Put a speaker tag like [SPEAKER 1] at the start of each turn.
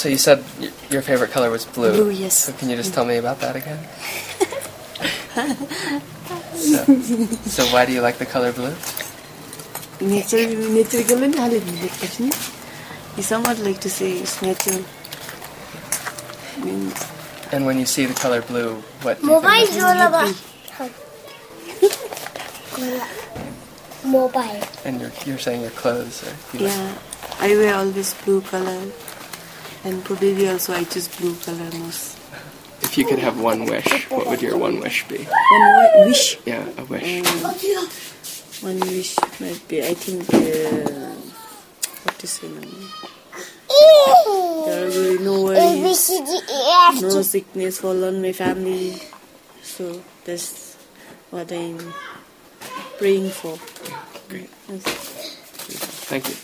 [SPEAKER 1] So you said your favorite color was blue.
[SPEAKER 2] Blue, yes.
[SPEAKER 1] So can you just tell me about that again? So why do you like the color blue?
[SPEAKER 2] Nature color you somewhat like to say it's natural.
[SPEAKER 1] And when you see the color blue, what do you think?
[SPEAKER 3] Mobile.
[SPEAKER 1] And you're saying your clothes.
[SPEAKER 2] Yeah, I wear always blue color. And for baby also I choose blue color most.
[SPEAKER 1] If you could have one wish, what would your one wish be?
[SPEAKER 2] One wish?
[SPEAKER 1] Yeah, a wish.
[SPEAKER 2] One wish might be, I think, what to say now? There will be no worries, no sickness fall on my family. So that's what I'm praying for.
[SPEAKER 1] Great.
[SPEAKER 2] Yes.
[SPEAKER 1] Thank you.